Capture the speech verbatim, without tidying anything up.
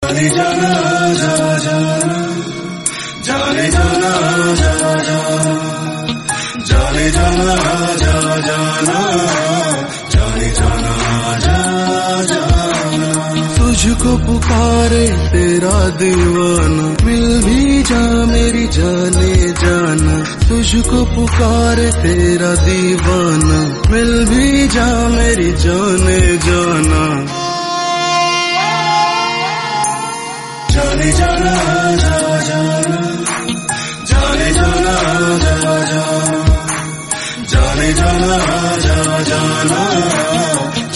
जाने जाना जा जाना, जाने जाना जा जाना, जाने जाना जा जाना, जाने जाना जा जाना। तुझको पुकारे तेरा दीवाना, मिल भी जा मेरी जाने जाना। तुझको पुकारे तेरा दीवाना, मिल भी जा मेरी जाने जाना। जाने जाना जा जाना, जाने जाना जा जाना, जाने जाना जा जाना,